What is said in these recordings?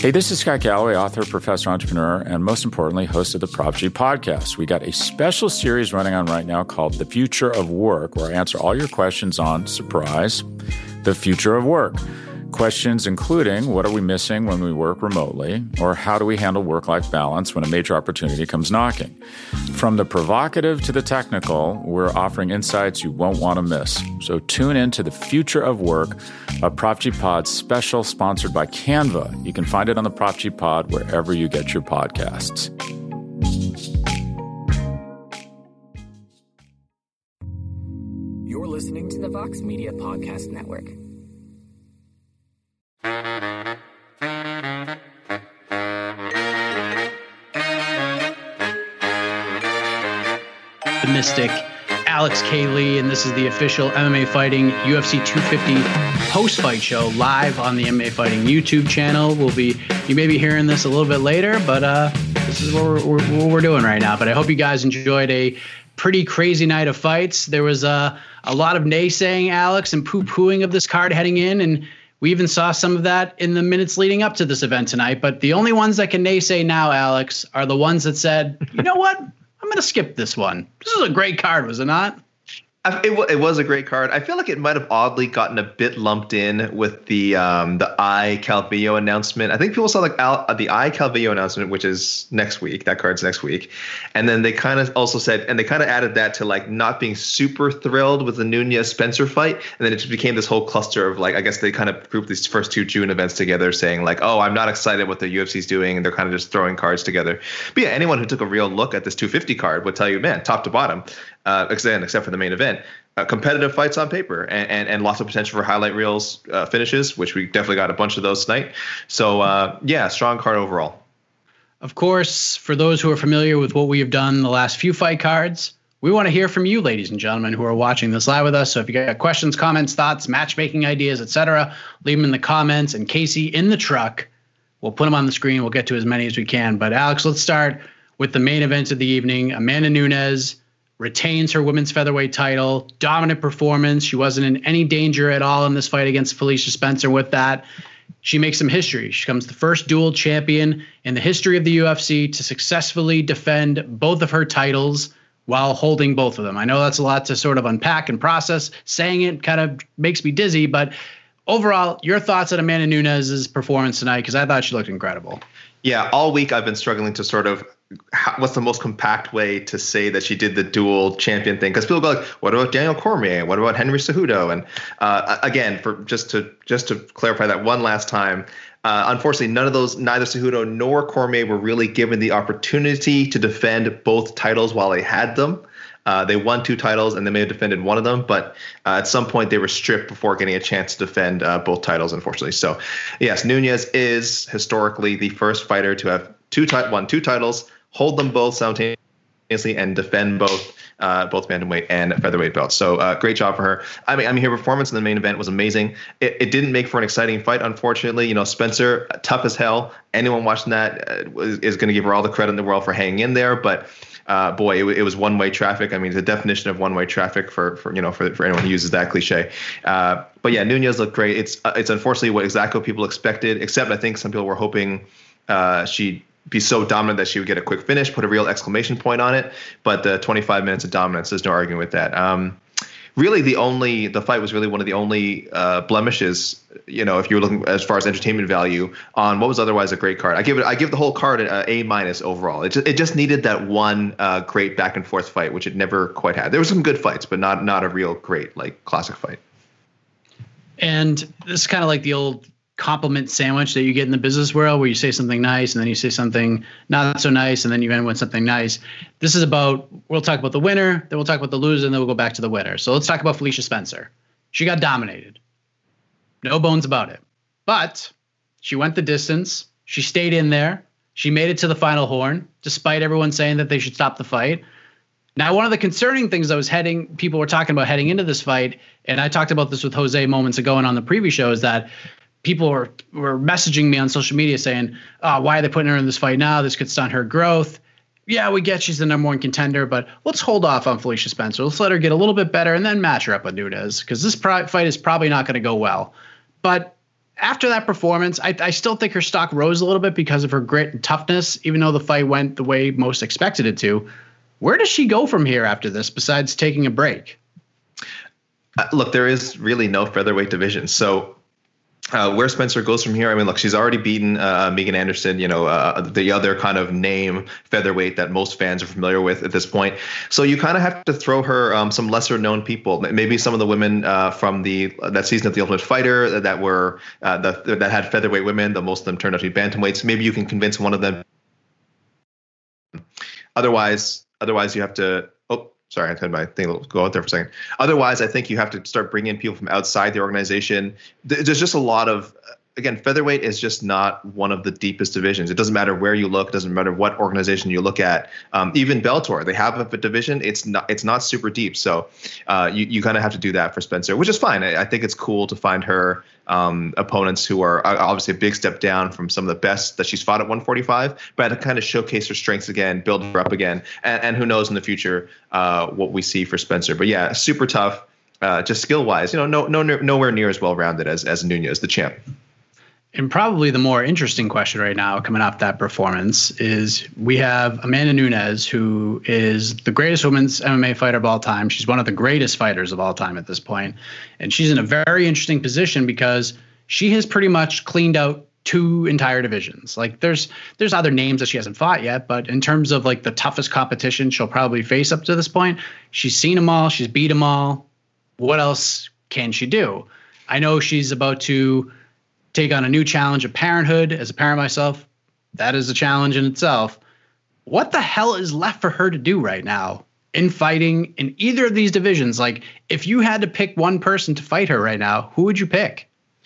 Hey, this is Scott Galloway, author, professor, entrepreneur, and most importantly, host of the Prop G podcast. We got a special series running on right now called The Future of Work, where I answer all your questions on, surprise, the future of work. Questions including, what are we missing when we work remotely? Or how do we handle work-life balance when a major opportunity comes knocking? From the provocative to the technical, we're offering insights you won't want to miss. So tune in to The Future of Work, a Prop G Pod special sponsored by Canva. You can find it on the Prop G Pod wherever you get your podcasts. You're listening to the Vox Media Podcast Network. The Mystic, Alex K. Lee, and this is the official MMA Fighting UFC 250 post-fight show live on the MMA Fighting YouTube channel. You may be hearing this a little bit later, but this is what we're doing right now. But I hope you guys enjoyed a pretty crazy night of fights. There was a lot of naysaying, Alex, and poo-pooing of this card heading in, and we even saw some of that in the minutes leading up to this event tonight. But the only ones that can naysay now, Alex, are the ones that said, you know what? I'm going to skip this one. This is a great card, was it not? It was a great card. I feel like it might have oddly gotten a bit lumped in with the I Calvillo announcement. I think people saw the I Calvillo announcement, which is next week. That card's next week, and then they kind of also said, and they kind of added that to like not being super thrilled with the Nunes Spencer fight, and then it just became this whole cluster of like, I guess they kind of grouped these first two June events together, saying like, oh, I'm not excited what the UFC's doing, and they're kind of just throwing cards together. But yeah, anyone who took a real look at this 250 card would tell you, man, top to bottom. Except for the main event, competitive fights on paper and lots of potential for highlight reels finishes, which we definitely got a bunch of those tonight. So, yeah, strong card overall. Of course, for those who are familiar with what we have done the last few fight cards, we want to hear from you, ladies and gentlemen, who are watching this live with us. So if you got questions, comments, thoughts, matchmaking ideas, etc., leave them in the comments. And Casey in the truck, we'll put them on the screen. We'll get to as many as we can. But Alex, let's start with the main event of the evening. Amanda Nunes retains her women's featherweight title, dominant performance. She wasn't in any danger at all in this fight against Felicia Spencer. With that, she makes some history. She becomes the first dual champion in the history of the UFC to successfully defend both of her titles while holding both of them. I know that's a lot to sort of unpack and process. Saying it kind of makes me dizzy, but overall, your thoughts on Amanda Nunes' performance tonight, because I thought she looked incredible. Yeah, all week I've been struggling to sort of what's the most compact way to say that she did the dual champion thing, because people go like, what about Daniel Cormier? What about Henry Cejudo? And again, for just to clarify that one last time, unfortunately, neither Cejudo nor Cormier were really given the opportunity to defend both titles while they had them. They won 2 titles and they may have defended one of them, but at some point they were stripped before getting a chance to defend both titles, unfortunately. So yes, Nunes is historically the first fighter to have won 2 titles, hold them both simultaneously, and defend both bantamweight and featherweight belts. So great job for her. I mean, her performance in the main event was amazing. It didn't make for an exciting fight, unfortunately. You know, Spencer, tough as hell. Anyone watching that is going to give her all the credit in the world for hanging in there, but boy, it was one-way traffic. I mean, the definition of one-way traffic for anyone who uses that cliche. But yeah, Nunes looked great. It's unfortunately what exactly what people expected, except I think some people were hoping she'd be so dominant that she would get a quick finish, put a real exclamation point on it. But the 25 minutes of dominance, there's no arguing with that. Really, the fight was really one of the only blemishes, you know, if you're looking as far as entertainment value on what was otherwise a great card. I give the whole card an A- overall. It just needed that one great back and forth fight, which it never quite had. There were some good fights, but not a real great like classic fight. And this is kind of like the old compliment sandwich that you get in the business world, where you say something nice and then you say something not so nice and then you end with something nice. This is we'll talk about the winner, then we'll talk about the loser, and then we'll go back to the winner. So let's talk about Felicia Spencer. She got dominated. No bones about it. But she went the distance. She stayed in there. She made it to the final horn, despite everyone saying that they should stop the fight. Now, one of the concerning things people were talking about heading into this fight, and I talked about this with Jose moments ago and on the preview show, is that people were messaging me on social media saying, why are they putting her in this fight now? This could stunt her growth. Yeah, we get she's the number one contender, but let's hold off on Felicia Spencer. Let's let her get a little bit better and then match her up with Nunes, because this fight is probably not going to go well. But after that performance, I still think her stock rose a little bit because of her grit and toughness, even though the fight went the way most expected it to. Where does she go from here after this, besides taking a break? Look, there is really no featherweight division. So where Spencer goes from here, I mean, look, she's already beaten Megan Anderson, the other kind of name featherweight that most fans are familiar with at this point. So you kind of have to throw her some lesser known people, maybe some of the women from that season of The Ultimate Fighter that were that had featherweight women. The most of them turned out to be bantamweights. Maybe you can convince one of them. Otherwise you have to. Sorry, I had my thing go out there for a second. Otherwise, I think you have to start bringing in people from outside the organization. There's just a lot of, again, featherweight is just not one of the deepest divisions. It doesn't matter where you look. It doesn't matter what organization you look at. Even Bellator, they have a division. It's not super deep. So you kind of have to do that for Spencer, which is fine. I think it's cool to find her opponents who are obviously a big step down from some of the best that she's fought at 145, but to kind of showcase her strengths again, build her up again, and who knows in the future what we see for Spencer. But yeah, super tough, just skill wise, nowhere near as well rounded as Nunes, the champ. And probably the more interesting question right now coming off that performance is we have Amanda Nunes, who is the greatest women's MMA fighter of all time. She's one of the greatest fighters of all time at this point. And she's in a very interesting position because she has pretty much cleaned out 2 entire divisions. Like there's other names that she hasn't fought yet, but in terms of like the toughest competition she'll probably face up to this point, she's seen them all. She's beat them all. What else can she do? I know she's about to take on a new challenge of parenthood. As a parent myself, that is a challenge in itself. What the hell is left for her to do right now in fighting in either of these divisions? Like, if you had to pick one person to fight her right now, who would you pick?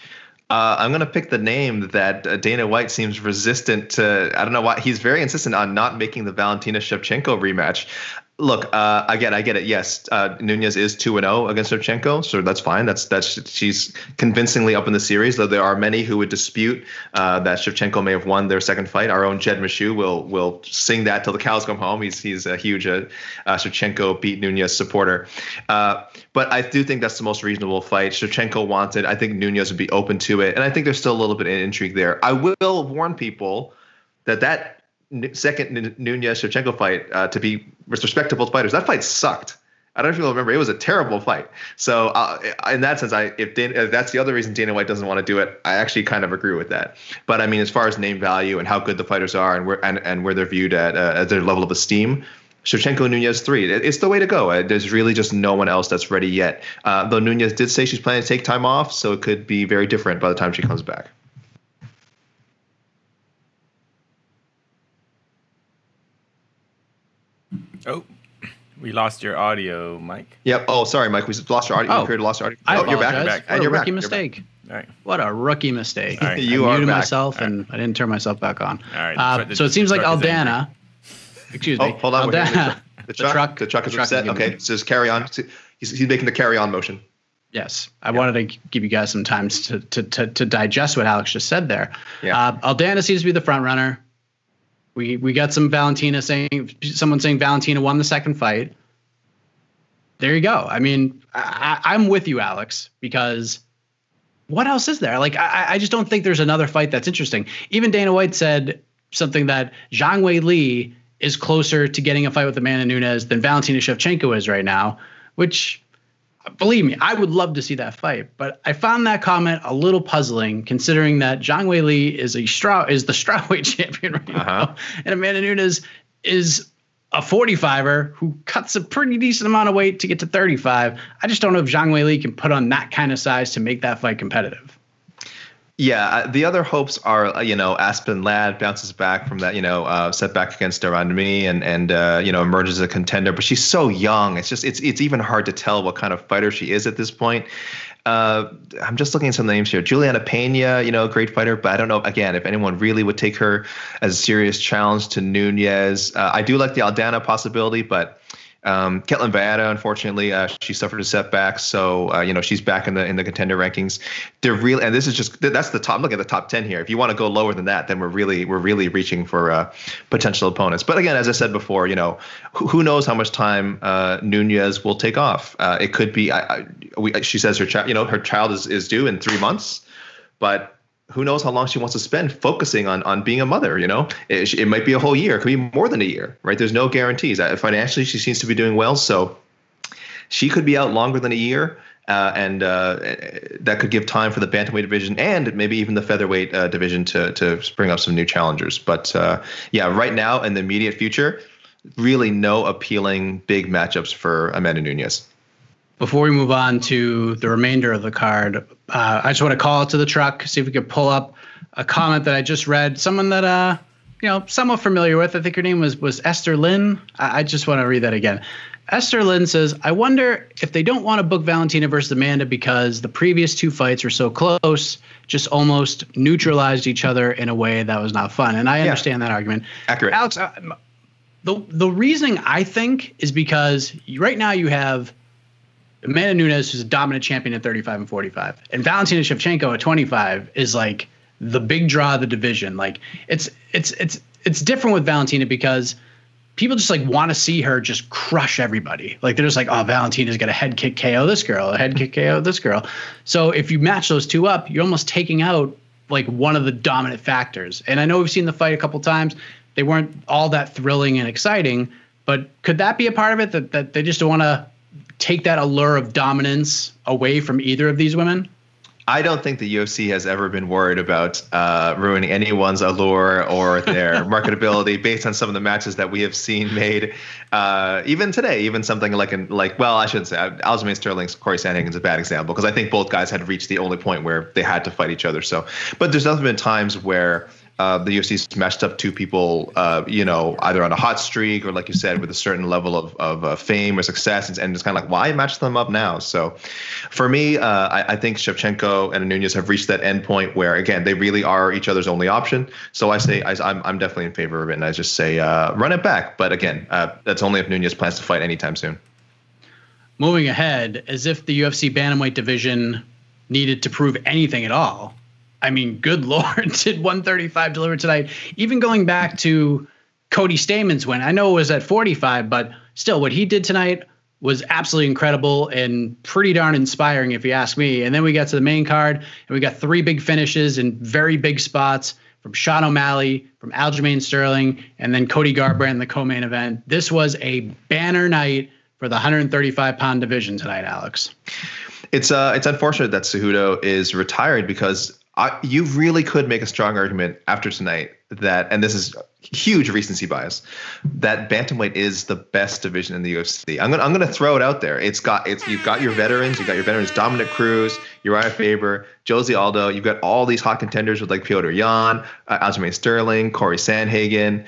I'm going to pick the name that Dana White seems resistant to. I don't know why. He's very insistent on not making the Valentina Shevchenko rematch. Look, again, I get it. Yes, Nunes is 2-0 against Shevchenko, so that's fine. That's she's convincingly up in the series. Though there are many who would dispute that Shevchenko may have won their second fight. Our own Jed Meshew will sing that till the cows come home. He's a huge Shevchenko beat Nunes supporter. But I do think that's the most reasonable fight. Shevchenko wants it. I think Nunes would be open to it, and I think there's still a little bit of intrigue there. I will warn people that second Nunes-Shevchenko fight, to be with respect to both fighters, that fight sucked. I don't know if you'll remember. It was a terrible fight. So in that sense, if that's the other reason Dana White doesn't want to do it, I actually kind of agree with that. But I mean, as far as name value and how good the fighters are and where they're viewed at their level of esteem, Shevchenko Nunes 3, it's the way to go. There's really just no one else that's ready yet. Though Nunes did say she's planning to take time off, so it could be very different by the time she comes back. Oh, we lost your audio, Mike. Yep. Oh, sorry, Mike. We lost your audio. Oh, You appeared to lost your audio. I You're back. apologize. And What you're a rookie back. mistake. All right. What a rookie mistake. All right. You I are muted back. myself and I didn't turn myself back on. All right. So it seems like truck is Aldana. Excuse me. Oh, hold on. Aldana. The truck is upset. Okay, so just carry on. He's making the carry on motion. Yes, I wanted to give you guys some time to digest what Alex just said there. Yeah. Aldana seems to be the front runner. We got someone saying Valentina won the second fight. There you go. I mean, I'm with you, Alex, because what else is there? Like, I just don't think there's another fight that's interesting. Even Dana White said something that Zhang Weili is closer to getting a fight with Amanda Nunes than Valentina Shevchenko is right now, which, believe me, I would love to see that fight. But I found that comment a little puzzling, considering that Zhang Weili is the strawweight champion right now, and Amanda Nunes is a 45er who cuts a pretty decent amount of weight to get to 35. I just don't know if Zhang Weili can put on that kind of size to make that fight competitive. Yeah, the other hopes are, Aspen Ladd bounces back from that, setback against de Randamie and emerges as a contender. But she's so young. It's even hard to tell what kind of fighter she is at this point. I'm just looking at some names here. Juliana Pena, great fighter, but I don't know, again, if anyone really would take her as a serious challenge to Nunes. I do like the Aldana possibility, but Ketlin Vieira, unfortunately, she suffered a setback, so she's back in the contender rankings. They're real, and this is that's the top. Look at the top 10 here. If you want to go lower than that, then we're really reaching for potential opponents. But again, as I said before, who knows how much time Nunes will take off? It could be. She says her child is due in 3 months. But who knows how long she wants to spend focusing on being a mother, you know? It might be a whole year. It could be more than a year, right? There's no guarantees. Financially, she seems to be doing well. So she could be out longer than a year. And that could give time for the bantamweight division and maybe even the featherweight division to bring up some new challengers. But right now in the immediate future, really no appealing big matchups for Amanda Nunes. Before we move on to the remainder of the card, I just want to call it to the truck, see if we could pull up a comment that I just read. Someone that, somewhat familiar with. I think her name was Esther Lynn. I just want to read that again. Esther Lynn says, I wonder if they don't want to book Valentina versus Amanda because the previous two fights were so close, just almost neutralized each other in a way that was not fun. And I understand that argument. Accurate. Alex, the reasoning, I think, is because right now you have Amanda Nunes, who's a dominant champion at 35 and 45, and Valentina Shevchenko at 25 is like the big draw of the division. Like it's different with Valentina because people just like want to see her just crush everybody. Like they're just like, oh, Valentina's got a head kick KO this girl, a head kick KO this girl. So if you match those two up, you're almost taking out like one of the dominant factors. And I know we've seen the fight a couple times. They weren't all that thrilling and exciting, but could that be a part of it that they just don't want to take that allure of dominance away from either of these women? I don't think the UFC has ever been worried about ruining anyone's allure or their marketability based on some of the matches that we have seen made. Even today, even something I shouldn't say Aljamain Sterling's Corey Sandhagen is a bad example because I think both guys had reached the only point where they had to fight each other. So, but there's definitely been times where the UFC's matched up two people, either on a hot streak or, like you said, with a certain level of fame or success, and it's kind of like, why match them up now? So, for me, I think Shevchenko and Nunes have reached that end point where, again, they really are each other's only option. So I say I'm definitely in favor of it, and I just say run it back. But again, that's only if Nunes plans to fight anytime soon. Moving ahead, as if the UFC bantamweight division needed to prove anything at all. I mean, good Lord, did 135 deliver tonight? Even going back to Cody Staman's win, I know it was at 45, but still what he did tonight was absolutely incredible and pretty darn inspiring, if you ask me. And then we got to the main card, and we got three big finishes in very big spots from Sean O'Malley, from Aljamain Sterling, and then Cody Garbrandt in the co-main event. This was a banner night for the 135-pound division tonight, Alex. It's unfortunate that Cejudo is retired because you really could make a strong argument after tonight that, and this is huge recency bias, that bantamweight is the best division in the UFC. I'm gonna throw it out there. You've got your veterans, Dominic Cruz, Uriah Faber, Jose Aldo. You've got all these hot contenders with like Petr Yan, Aljamain Sterling, Corey Sandhagen.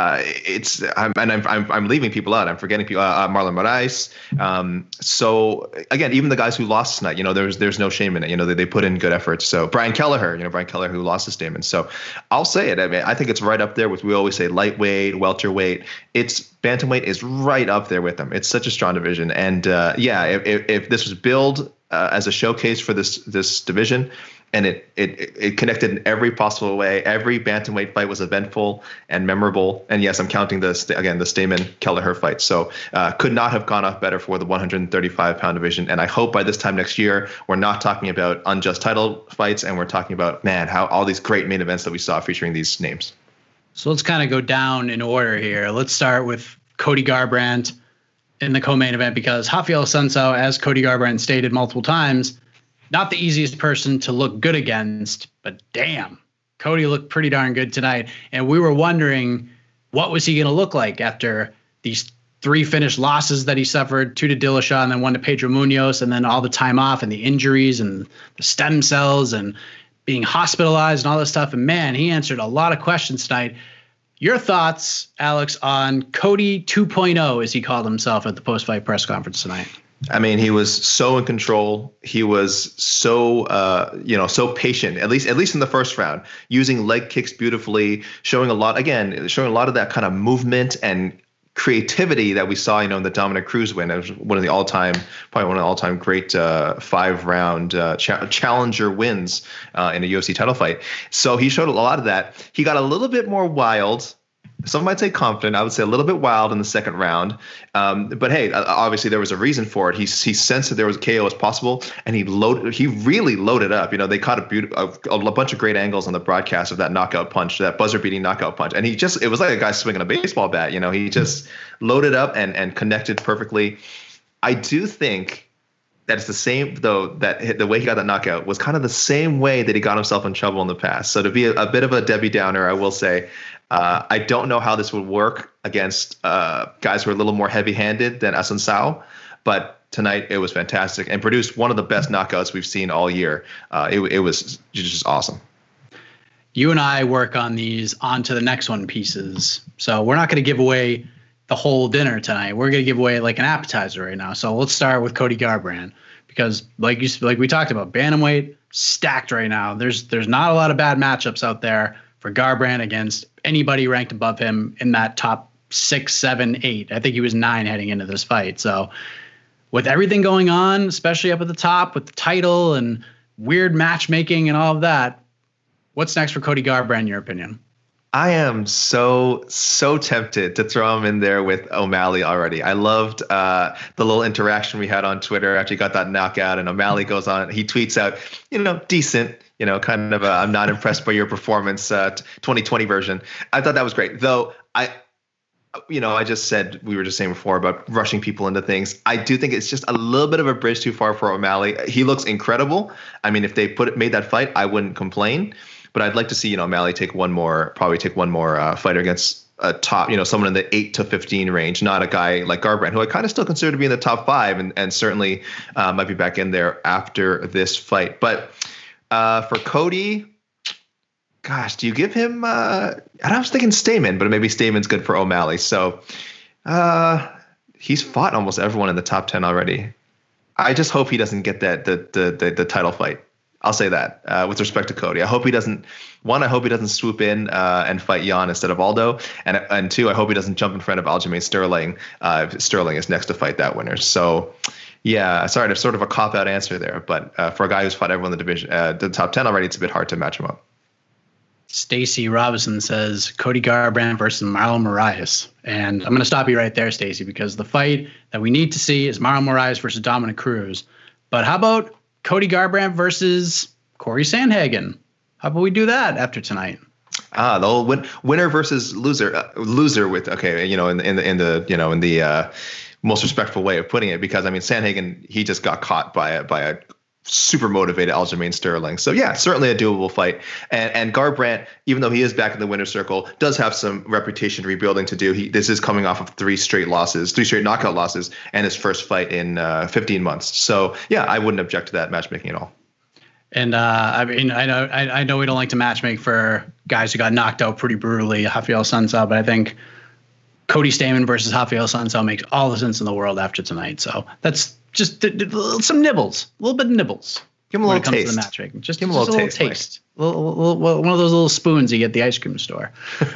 I'm leaving people out. I'm forgetting people. Marlon Moraes. So again, even the guys who lost tonight, there's no shame in it. They put in good efforts. So Brian Kelleher, who lost to Stamann. So I'll say it. I mean, I think it's right up there with, we always say, lightweight, welterweight. Bantamweight is right up there with them. It's such a strong division. And if this was billed as a showcase for this division, and it connected in every possible way. Every bantamweight fight was eventful and memorable. And yes, I'm counting the Stamann-Kelleher fight. So could not have gone off better for the 135-pound division. And I hope by this time next year, we're not talking about unjust title fights, and we're talking about, how all these great main events that we saw featuring these names. So let's kind of go down in order here. Let's start with Cody Garbrandt in the co-main event, because Rafael Assunção, as Cody Garbrandt stated multiple times, not the easiest person to look good against, but damn, Cody looked pretty darn good tonight. And we were wondering, what was he going to look like after these three finished losses that he suffered, 2 to Dillashaw and then 1 to Pedro Munoz, and then all the time off and the injuries and the stem cells and being hospitalized and all this stuff. And man, he answered a lot of questions tonight. Your thoughts, Alex, on Cody 2.0, as he called himself at the post-fight press conference tonight? I mean, he was so in control. He was so, so patient, at least in the first round, using leg kicks beautifully, showing a lot of that kind of movement and creativity that we saw, in the Dominic Cruz win. It was one of the all-time great 5-round challenger wins in a UFC title fight. So he showed a lot of that. He got a little bit more wild some might say confident. I would say a little bit wild in the second round. But hey, obviously there was a reason for it. He sensed that there was a KO as possible, and he really loaded up. They caught a bunch of great angles on the broadcast of that knockout punch, that buzzer-beating knockout punch. And it was like a guy swinging a baseball bat. He just loaded up and connected perfectly. I do think that it's the same, though, that the way he got that knockout was kind of the same way that he got himself in trouble in the past. So to be a bit of a Debbie Downer, I will say, I don't know how this would work against guys who are a little more heavy-handed than Assunção, but tonight it was fantastic and produced one of the best knockouts we've seen all year. It was just awesome. You and I work on these on to the next one pieces. So we're not going to give away the whole dinner tonight. We're going to give away like an appetizer right now. So let's start with Cody Garbrandt, because like we talked about, bantamweight stacked right now. There's not a lot of bad matchups out there for Garbrandt against anybody ranked above him in that top 6, 7, 8. I think he was 9 heading into this fight. So with everything going on, especially up at the top with the title and weird matchmaking and all of that, what's next for Cody Garbrandt in your opinion? I am so tempted to throw him in there with O'Malley already. I loved the little interaction we had on Twitter after he got that knockout, and O'Malley goes on, he tweets out, decent, kind of I'm not impressed by your performance, 2020 version. I thought that was great. Though I just said, we were just saying before about rushing people into things. I do think it's just a little bit of a bridge too far for O'Malley. He looks incredible. I mean, if they made that fight, I wouldn't complain. But I'd like to see, O'Malley take one more fighter against a top, someone in the 8 to 15 range, not a guy like Garbrandt, who I kind of still consider to be in the top 5 and certainly might be back in there after this fight. But for Cody, gosh, do you give him I was thinking Stamann, but maybe Stamann's good for O'Malley. So he's fought almost everyone in the top 10 already. I just hope he doesn't get the title fight. I'll say that with respect to Cody. I hope he doesn't swoop in and fight Jan instead of Aldo. And 2, I hope he doesn't jump in front of Aljamain Sterling if Sterling is next to fight that winner. So, yeah, sorry, there's sort of a cop-out answer there. But for a guy who's fought everyone in the division, the top 10 already, it's a bit hard to match him up. Stacy Robinson says Cody Garbrandt versus Marlon Moraes. And I'm going to stop you right there, Stacy, because the fight that we need to see is Marlon Moraes versus Dominic Cruz. But how about Cody Garbrandt versus Corey Sandhagen? How about we do that after tonight? The whole winner versus loser with in the most respectful way of putting it, because I mean Sandhagen, he just got caught by a super motivated Aljamain Sterling. So yeah, certainly a doable fight. And Garbrandt, even though he is back in the winner's circle, does have some reputation rebuilding to do. This is coming off of 3 straight knockout losses, and his first fight in 15 months. So yeah, I wouldn't object to that matchmaking at all. And I mean, I know we don't like to matchmake for guys who got knocked out pretty brutally, Rafael Assunção, but I think Cody Stamann versus Rafael Assunção makes all the sense in the world after tonight. So that's just some nibbles, a little bit of nibbles. Give him a little taste. To the matchmaking. Just give him a little taste. One of those little spoons you get at the ice cream store.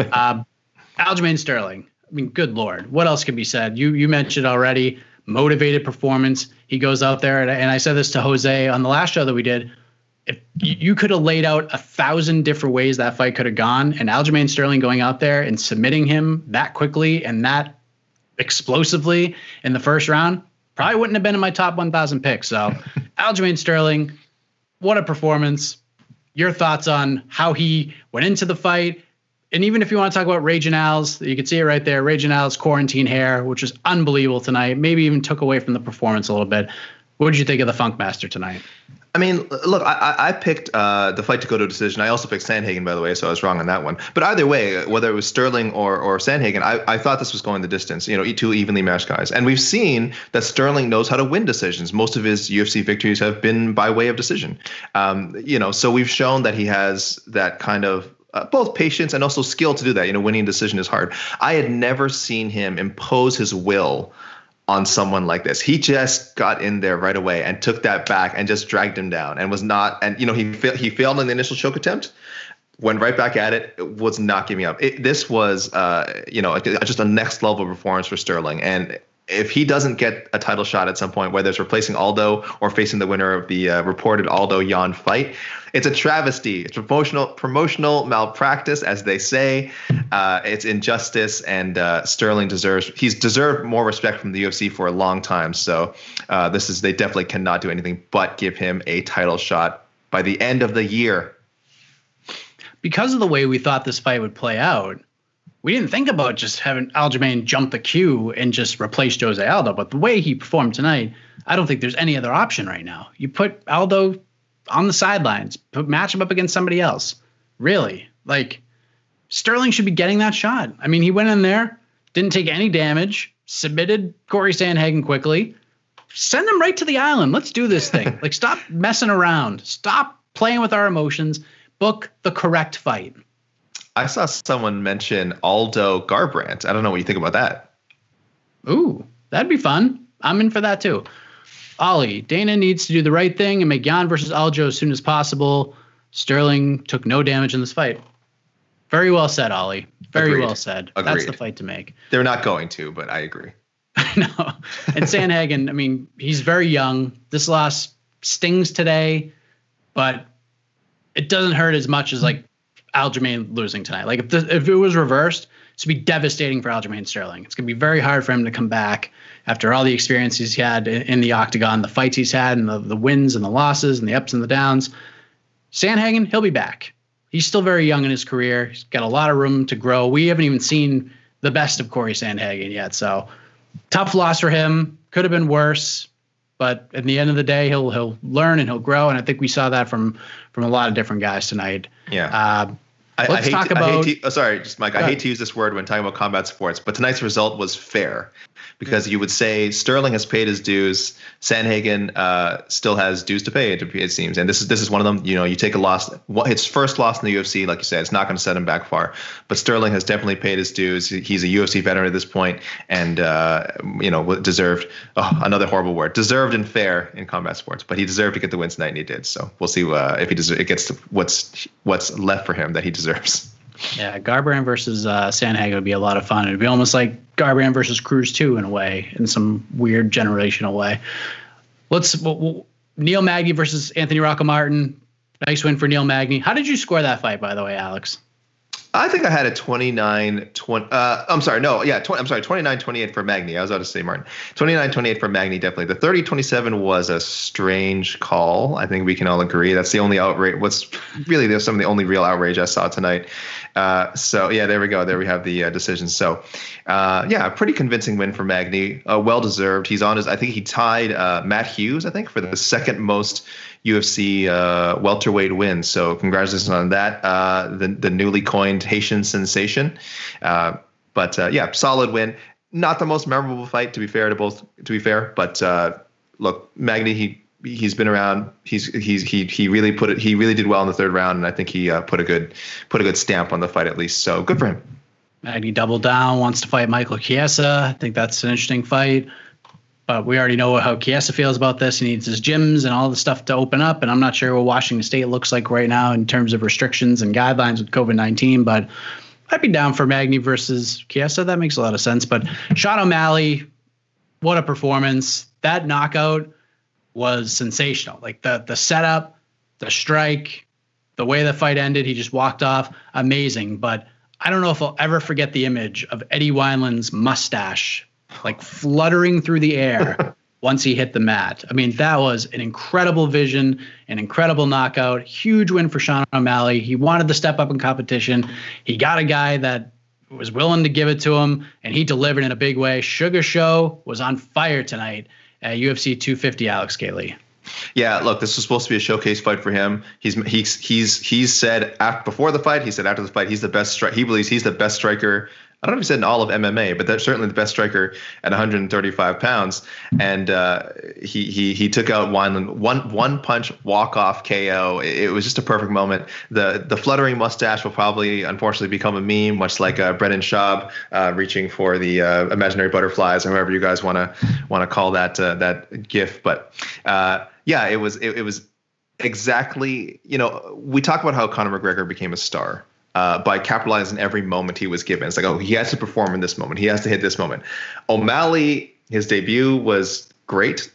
Aljamain Sterling. I mean, good Lord. What else can be said? You mentioned already, motivated performance. He goes out there, and I said this to Jose on the last show that we did. If you could have laid out 1,000 different ways that fight could have gone, and Aljamain Sterling going out there and submitting him that quickly and that explosively in the first round, probably wouldn't have been in my top 1,000 picks. So Aljamain Sterling, what a performance. Your thoughts on how he went into the fight. And even if you want to talk about Regional's, you can see it right there. Regional's quarantine hair, which was unbelievable tonight. Maybe even took away from the performance a little bit. What did you think of the Funk Master tonight? I mean, look, I picked the fight to go to a decision. I also picked Sandhagen, by the way, so I was wrong on that one. But either way, whether it was Sterling or Sandhagen, I thought this was going the distance, 2 evenly matched guys. And we've seen that Sterling knows how to win decisions. Most of his UFC victories have been by way of decision. So we've shown that he has that kind of both patience and also skill to do that. Winning a decision is hard. I had never seen him impose his will on someone like this. He just got in there right away and took that back and just dragged him down and was not. And he failed in the initial choke attempt, went right back at it, was not giving up. This was just a next level performance for Sterling. And if he doesn't get a title shot at some point, whether it's replacing Aldo or facing the winner of the reported Aldo-Jan fight, it's a travesty. It's promotional malpractice, as they say. It's injustice, and Sterling he's deserved more respect from the UFC for a long time. So they definitely cannot do anything but give him a title shot by the end of the year. Because of the way we thought this fight would play out, we didn't think about just having Aljamain jump the queue and just replace Jose Aldo. But the way he performed tonight, I don't think there's any other option right now. You put Aldo on the sidelines, match him up against somebody else. Really? Like, Sterling should be getting that shot. I mean, he went in there, didn't take any damage, submitted Corey Sandhagen quickly. Send him right to the island. Let's do this thing. Like, stop messing around. Stop playing with our emotions. Book the correct fight. I saw someone mention Aldo Garbrandt. I don't know what you think about that. Ooh, that'd be fun. I'm in for that too. Ollie, Dana needs to do the right thing and make Jan versus Aljo as soon as possible. Sterling took no damage in this fight. Very well said, Ollie. Very Agreed. Well said. Agreed. That's the fight to make. They're not going to, but I agree. No. And Sandhagen, I mean, he's very young. This loss stings today, but it doesn't hurt as much as like Aljamain losing tonight. Like if it was reversed, it's going to be devastating for Aljamain Sterling. It's going to be very hard for him to come back after all the experience he's had in the octagon, the fights he's had, and the wins and the losses and the ups and the downs. Sandhagen, he'll be back. He's still very young in his career. He's got a lot of room to grow. We haven't even seen the best of Corey Sandhagen yet. So tough loss for him. Could have been worse. But at the end of the day, he'll learn and he'll grow. And I think we saw that from a lot of different guys tonight. Yeah. Let's talk about. Sorry, just Mike. I hate to use this word when talking about combat sports, but tonight's result was fair, because you would say Sterling has paid his dues. Sandhagen still has dues to pay. It seems, and this is one of them. You know, you take a loss. His first loss in the UFC, like you said, it's not going to set him back far. But Sterling has definitely paid his dues. He's a UFC veteran at this point, and deserved. Oh, another horrible word. Deserved and fair in combat sports, but he deserved to get the win tonight, and he did. So we'll see if it gets to what's left for him that he deserves. Yeah, Garbrandt versus Sandhagen would be a lot of fun. It'd be almost like Garbrandt versus Cruz 2 in a way, in some weird generational way. Neil Magny versus Anthony Rocco Martin. Nice win for Neil Magny. How did you score that fight, by the way, Alex? I think I had a 29-20. I'm sorry. No, yeah. 29-28 for Magny. I was about to say Martin. 29-28 for Magny, definitely. The 30-27 was a strange call. I think we can all agree. That's the only outrage. There's some of the only real outrage I saw tonight. So, yeah, there we go. There we have the decision. So, a pretty convincing win for Magny. Well-deserved. He's on I think he tied Matt Hughes, I think, for the second most UFC welterweight win. So congratulations on that. The newly coined Haitian sensation. But solid win. Not the most memorable fight, to be fair. But look, Magny, he's been around. He really did well in the third round, and I think he put a good stamp on the fight at least. So good for him. Magny doubled down, wants to fight Michael Chiesa. I think that's an interesting fight. But we already know how Chiesa feels about this. He needs his gyms and all the stuff to open up. And I'm not sure what Washington State looks like right now in terms of restrictions and guidelines with COVID-19. But I'd be down for Magny versus Chiesa. That makes a lot of sense. But Sean O'Malley, what a performance. That knockout was sensational. Like the setup, the strike, the way the fight ended, he just walked off. Amazing. But I don't know if I'll ever forget the image of Eddie Wineland's mustache like fluttering through the air once he hit the mat. I mean, that was an incredible vision, an incredible knockout, huge win for Sean O'Malley. He wanted to step up in competition. He got a guy that was willing to give it to him, and he delivered in a big way. Sugar Show was on fire tonight at UFC 250, Alex Cayley. Yeah, look, this was supposed to be a showcase fight for him. He's said before the fight, he said after the fight, he's the best striker. He believes he's the best striker. I don't know if he said in all of MMA, but that's certainly the best striker at 135 pounds. And he took out Wineland, one punch walk off KO. It was just a perfect moment. The fluttering mustache will probably unfortunately become a meme, much like Brendan Schaub reaching for the imaginary butterflies, or however you guys want to call that GIF. But it was exactly, we talk about how Conor McGregor became a star. By capitalizing every moment he was given. It's like, he has to perform in this moment. He has to hit this moment. O'Malley His debut was great.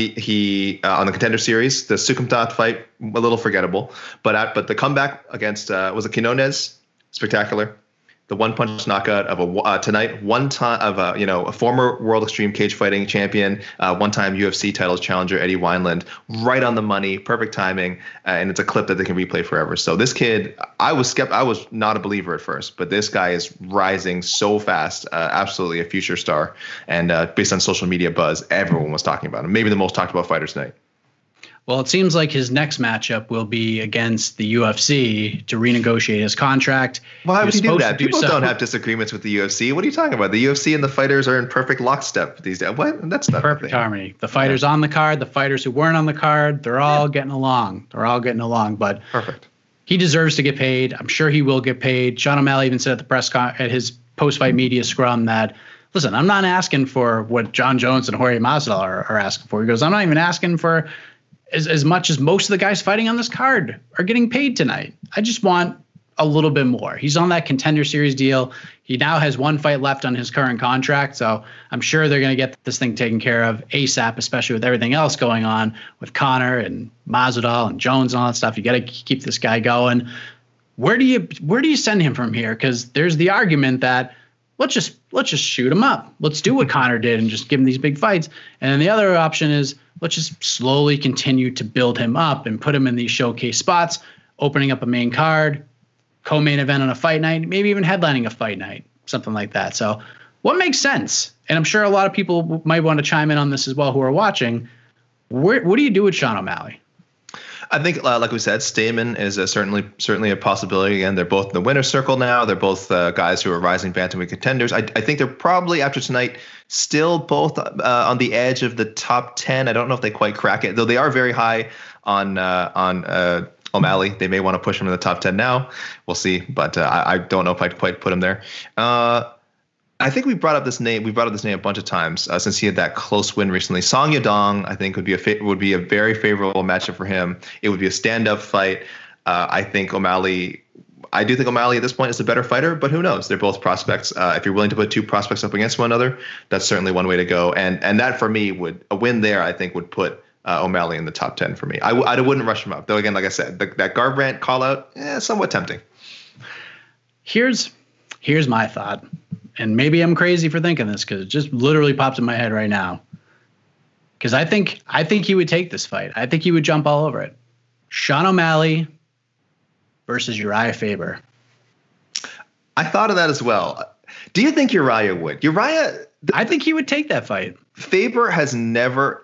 He on the Contender Series, the Sukumtat fight, a little forgettable, but the comeback against was it Quinones, spectacular. The one punch knockout of tonight, a former World Extreme Cage Fighting champion, one-time UFC titles challenger Eddie Wineland, right on the money, perfect timing, and it's a clip that they can replay forever. So this kid, I was not a believer at first, but this guy is rising so fast, absolutely a future star. And based on social media buzz, everyone was talking about him. Maybe the most talked about fighter tonight. Well, it seems like his next matchup will be against the UFC to renegotiate his contract. Why would he do that? People don't have disagreements with the UFC. What are you talking about? The UFC and the fighters are in perfect lockstep these days. What? That's not perfect harmony. The fighters on the card, the fighters who weren't on the card, they're all getting along. But perfect. He deserves to get paid. I'm sure he will get paid. Sean O'Malley even said at his post-fight media scrum that, listen, I'm not asking for what John Jones and Jorge Masvidal are asking for. He goes, I'm not even asking for as much as most of the guys fighting on this card are getting paid tonight. I just want a little bit more. He's on that Contender Series deal. He now has one fight left on his current contract, so I'm sure they're going to get this thing taken care of ASAP, especially with everything else going on with Conor and Masvidal and Jones and all that stuff. You got to keep this guy going. Where do you send him from here? Because there's the argument that let's just shoot him up. Let's do what Conor did and just give him these big fights. And then the other option is let's just slowly continue to build him up and put him in these showcase spots, opening up a main card, co-main event on a fight night, maybe even headlining a fight night, something like that. So what makes sense? And I'm sure a lot of people might want to chime in on this as well who are watching. What do you do with Sean O'Malley? I think, like we said, Stamen is certainly a possibility. Again, they're both in the winner's circle now. They're both guys who are rising bantamweight contenders. I think they're probably, after tonight, still both on the edge of the top 10. I don't know if they quite crack it, though they are very high on O'Malley. They may want to push him in the top 10 now. We'll see, but I don't know if I'd quite put him there. I think we brought up this name. We brought up this name a bunch of times since he had that close win recently. Song Yadong, I think, would be a very favorable matchup for him. It would be a stand-up fight. I do think O'Malley at this point is a better fighter, but who knows? They're both prospects. If you're willing to put two prospects up against one another, that's certainly one way to go. And that for me a win there, I think, would put O'Malley in the top 10 for me. I wouldn't rush him up, though. Again, like I said, that Garbrandt call out, somewhat tempting. Here's my thought. And maybe I'm crazy for thinking this because it just literally pops in my head right now. Because I think he would take this fight. I think he would jump all over it. Sean O'Malley versus Uriah Faber. I thought of that as well. Do you think Uriah would? I think he would take that fight. Faber has never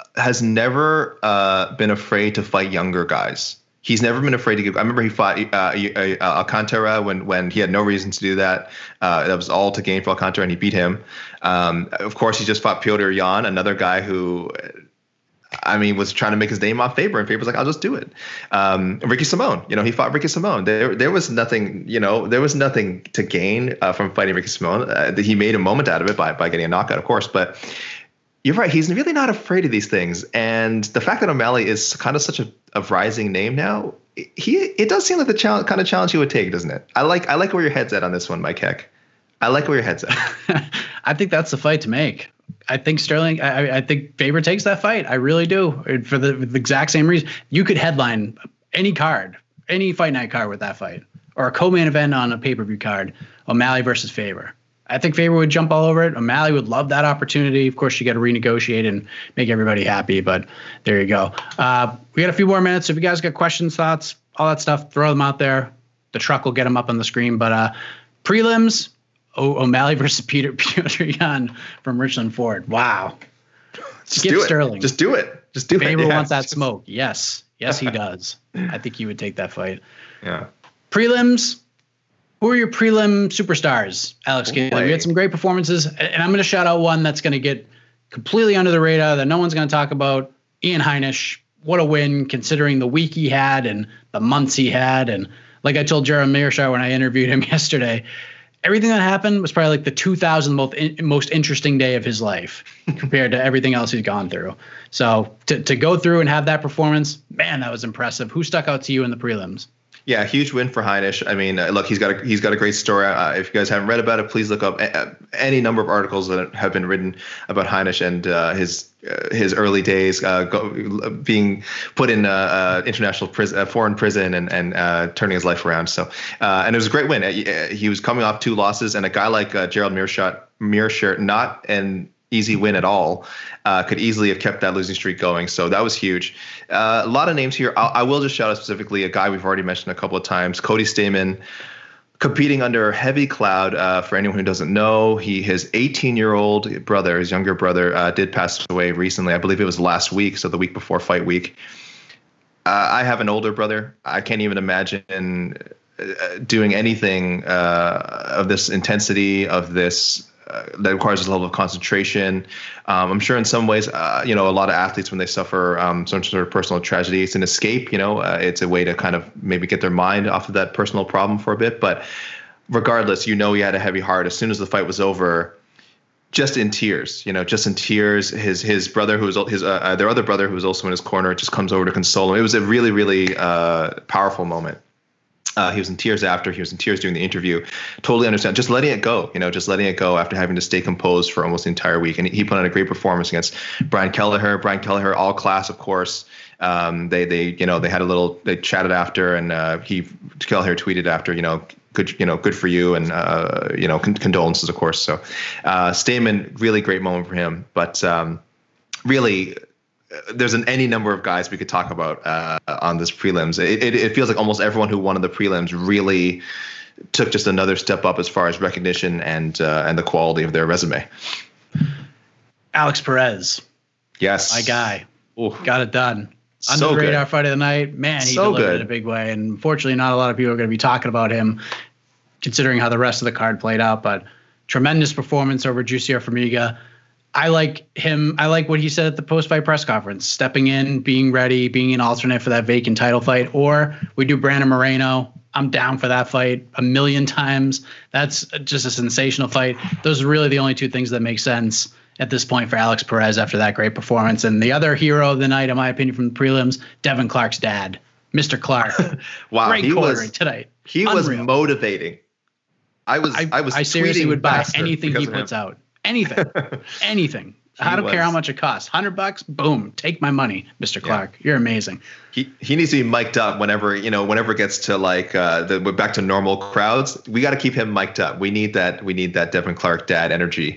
been afraid to fight younger guys. He's never been afraid to give. I remember he fought Alcantara when he had no reason to do that. That was all to gain for Alcantara, and he beat him. Of course, he just fought Piotr Jan, another guy who, was trying to make his name off Faber, and Faber's like, I'll just do it. Ricky Simone, he fought Ricky Simone. There was nothing, there was nothing to gain from fighting Ricky Simone. He made a moment out of it by getting a knockout, of course, but. You're right. He's really not afraid of these things. And the fact that O'Malley is kind of such a rising name now, it does seem like the kind of challenge he would take, doesn't it? I like where your head's at on this one, Mike Heck. I like where your head's at. I think that's the fight to make. I think Sterling, I think Faber takes that fight. I really do. For the exact same reason. You could headline any fight night card with that fight, or a co-main event on a pay-per-view card, O'Malley versus Faber. I think Faber would jump all over it. O'Malley would love that opportunity. Of course, you got to renegotiate and make everybody happy, but there you go. We got a few more minutes. If you guys got questions, thoughts, all that stuff, throw them out there. The truck will get them up on the screen. But prelims, O'Malley versus Piotr Jan from Richland Ford. Wow. Skip Sterling. Just do it. Faber wants that smoke. Yes, he does. I think he would take that fight. Yeah. Prelims. Who are your prelim superstars, Alex Gaylor? You had some great performances, and I'm going to shout out one that's going to get completely under the radar that no one's going to talk about. Ian Heinisch, what a win considering the week he had and the months he had. And like I told Jared Mearshart when I interviewed him yesterday, everything that happened was probably like the 2000th most interesting day of his life compared to everything else he's gone through. So to go through and have that performance, man, that was impressive. Who stuck out to you in the prelims? Yeah, huge win for Heinisch. I mean, look, he's got a great story. If you guys haven't read about it, please look up any number of articles that have been written about Heinisch and his early days being put in international prison, foreign prison, and turning his life around. So, and it was a great win. He was coming off 2 losses, and a guy like Gerald Meerschaert, not an easy win at all, could easily have kept that losing streak going. So that was huge. A lot of names here. I will just shout out specifically a guy we've already mentioned a couple of times, Cody Stamann, competing under a heavy cloud. For anyone who doesn't know, his 18-year-old brother, his younger brother, did pass away recently. I believe it was last week, so the week before fight week. I have an older brother. I can't even imagine doing anything of this intensity, of this that requires a level of concentration. I'm sure in some ways, a lot of athletes, when they suffer some sort of personal tragedy, it's an escape. It's a way to kind of maybe get their mind off of that personal problem for a bit. But regardless, he had a heavy heart. As soon as the fight was over, just in tears. His brother, who was their other brother, who was also in his corner, just comes over to console him. It was a really, really powerful moment. He was in tears after. He was in tears during the interview. Totally understand. Just letting it go, just letting it go after having to stay composed for almost the entire week. And he put on a great performance against Brian Kelleher. Brian Kelleher, all class, of course. They had a little. They chatted after, and Kelleher tweeted after, good for you, and condolences, of course. So Stamann, really great moment for him. But really, there's any number of guys we could talk about on this prelims. It feels like almost everyone who won in the prelims really took just another step up as far as recognition and the quality of their resume. Alex Perez. Yes. My guy. Ooh. Got it done. So Under the radar good. fight of the night. Man, he So delivered good. in a big way. And unfortunately, not a lot of people are going to be talking about him, considering how the rest of the card played out. But tremendous performance over Jussier Formiga. I like him. I like what he said at the post-fight press conference, stepping in, being ready, being an alternate for that vacant title fight. Or we do Brandon Moreno. I'm down for that fight 1,000,000 times. That's just a sensational fight. Those are really the only 2 things that make sense at this point for Alex Perez after that great performance. And the other hero of the night, in my opinion, from the prelims, Devin Clark's dad, Mr. Clark. Wow, great quartering tonight. He was motivating. I seriously would buy faster anything he because of him. puts out. Anything. I don't care how much it costs. $100, boom, take my money, Mr. Clark. You're amazing. He needs to be mic'd up whenever it gets to we're back to normal crowds. We got to keep him mic'd up. We need that Devin Clark dad energy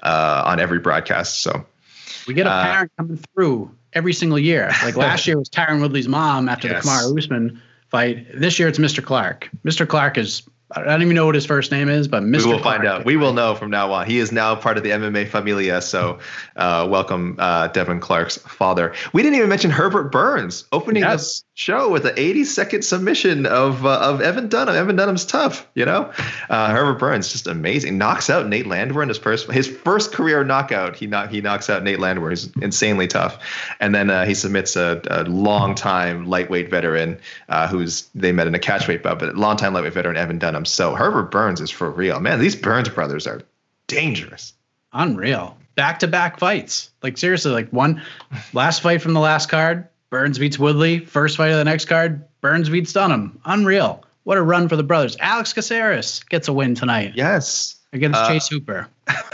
on every broadcast. So we get a parent coming through every single year. Like last year was Tyron Woodley's mom after the Kamaru Usman fight. This year it's Mr. Clark. Mr. Clark is, I don't even know what his first name is, but Mr. We will Clark. find out. We will know from now on. He is now part of the MMA familia. So welcome, Devin Clark's father. We didn't even mention Herbert Burns opening this show with an 80-second submission of Evan Dunham. Evan Dunham's tough, Herbert Burns, just amazing. Knocks out Nate Landwehr in his first career knockout. He knocks out Nate Landwehr. He's insanely tough. And then he submits a long-time lightweight veteran they met in a catchweight bout, but long-time lightweight veteran Evan Dunham. So Herbert Burns is for real, man. These Burns brothers are dangerous. Unreal. Back-to-back fights. Like seriously, like one last fight from the last card, Burns beats Woodley. First fight of the next card, Burns beats Dunham. Unreal. What a run for the brothers. Alex Caceres gets a win tonight. Yes. Against Chase Hooper.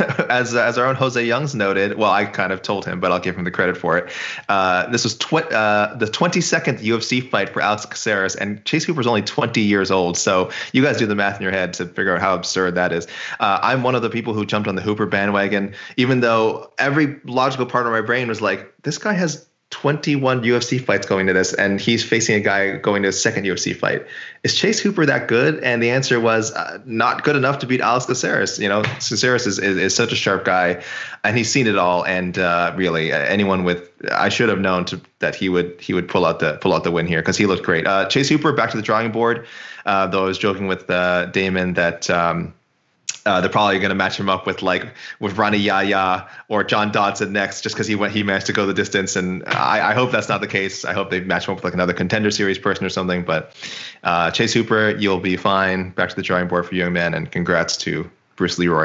As our own Jose Youngs noted, well, I kind of told him, but I'll give him the credit for it. This was the 22nd UFC fight for Alex Caceres, and Chase Hooper's only 20 years old. So you guys do the math in your head to figure out how absurd that is. I'm one of the people who jumped on the Hooper bandwagon, even though every logical part of my brain was like, this guy has 21 UFC fights going to this, and he's facing a guy going to his second UFC fight. Is Chase Hooper that good? And the answer was not good enough to beat Alex Caceres. Caceres is such a sharp guy, and he's seen it all. And really, anyone I should have known that he would pull out the win here because he looked great. Chase Hooper back to the drawing board. Though I was joking with Damon that. They're probably going to match him up with Ronnie Yahya or John Dodson next, just because he managed to go the distance. And I hope that's not the case. I hope they match him up with another Contender Series person or something. But Chase Hooper, you'll be fine. Back to the drawing board for young man, and congrats to Bruce Leroy.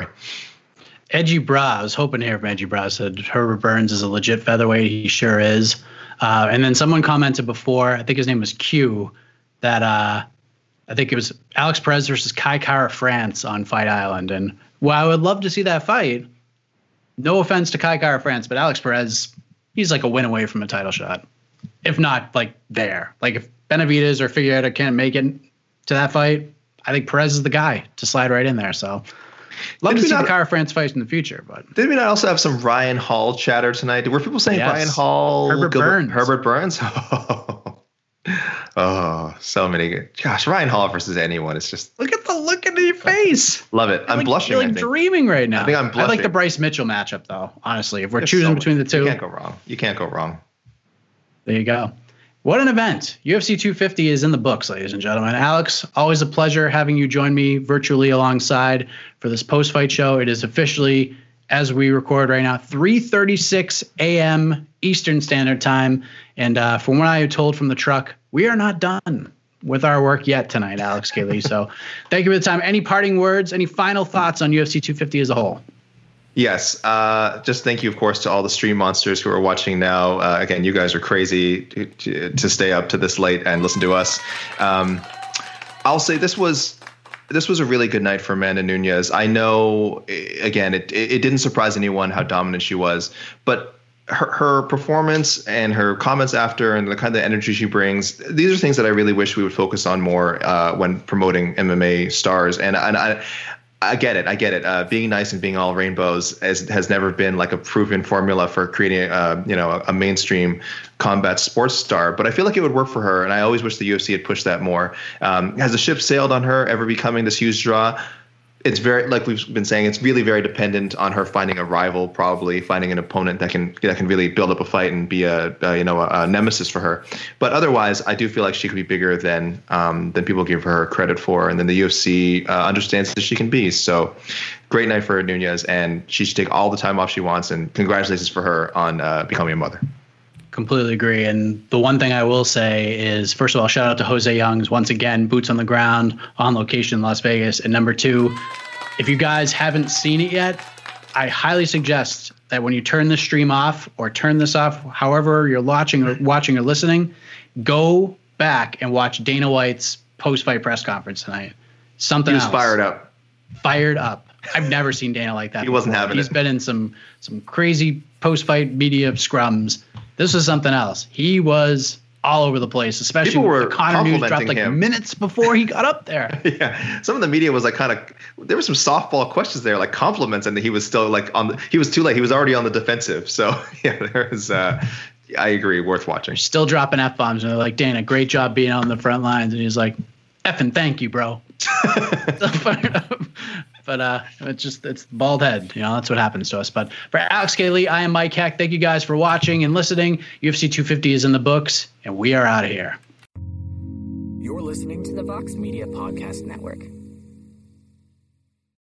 Edgy Bra, I was hoping to hear from Edgy Bra, said Herbert Burns is a legit featherweight. He sure is. And then someone commented before, I think his name was Q, that I think it was Alex Perez versus Kai Kara France on Fight Island. And while I would love to see that fight, no offense to Kai Kara France, but Alex Perez, he's like a win away from a title shot. If not like there. Like if Benavidez or Figueiredo can't make it to that fight, I think Perez is the guy to slide right in there. So love to see the Kara France fight in the future. But did we not also have some Ryan Hall chatter tonight? Were people saying Ryan Hall? Herbert Burns? Oh, so many good. Gosh, Ryan Hall versus anyone. It's just look at the look in your face. Love it. I'm blushing. You're like dreaming right now. I think I'm blushing. I like the Bryce Mitchell matchup though. Honestly, if we're choosing between the two, you can't go wrong. You can't go wrong. There you go. What an event. UFC 250 is in the books, ladies and gentlemen. Alex, always a pleasure having you join me virtually alongside for this post-fight show. It is officially, as we record right now, 3:36 a.m. Eastern Standard Time. And from what I am told from the truck, we are not done with our work yet tonight, Alex K. So thank you for the time. Any parting words, any final thoughts on UFC 250 as a whole? Yes. Just thank you, of course, to all the stream monsters who are watching now. Again, you guys are crazy to stay up to this late and listen to us. I'll say this was a really good night for Amanda Nunes. I know, again, it didn't surprise anyone how dominant she was, but her performance and her comments after and the kind of energy she brings, these are things that I really wish we would focus on more when promoting MMA stars. And I get it. Being nice and being all rainbows has never been like a proven formula for creating a mainstream combat sports star. But I feel like it would work for her, and I always wish the UFC had pushed that more. Has the ship sailed on her ever becoming this huge draw? It's very, like we've been saying, it's really very dependent on her finding a rival, probably finding an opponent that can really build up a fight and be a nemesis for her. But otherwise, I do feel like she could be bigger than people give her credit for, and then the UFC understands that she can be. So, great night for Nunes, and she should take all the time off she wants. And congratulations for her on becoming a mother. Completely agree. And the one thing I will say is, first of all, shout out to Jose Youngs once again, boots on the ground, on location in Las Vegas. And number two, if you guys haven't seen it yet, I highly suggest that when you turn the stream off or turn this off, however you're watching or listening, go back and watch Dana White's post-fight press conference tonight. Something else. He was fired up. Fired up. I've never seen Dana like that. He wasn't having it. He's been in some crazy post-fight media scrums. This was something else. He was all over the place, especially when Connor news dropped like minutes before he got up there. Yeah, some of the media was like there were some softball questions there, like compliments, and he was still like he was too late. He was already on the defensive. So yeah, there was. I agree, worth watching. Still dropping F-bombs, and they're like, Dana, great job being on the front lines, and he's like, effing thank you, bro. But it's bald head. That's what happens to us. But for Alex K. Lee, I am Mike Heck. Thank you guys for watching and listening. UFC 250 is in the books, and we are out of here. You're listening to the Vox Media Podcast Network.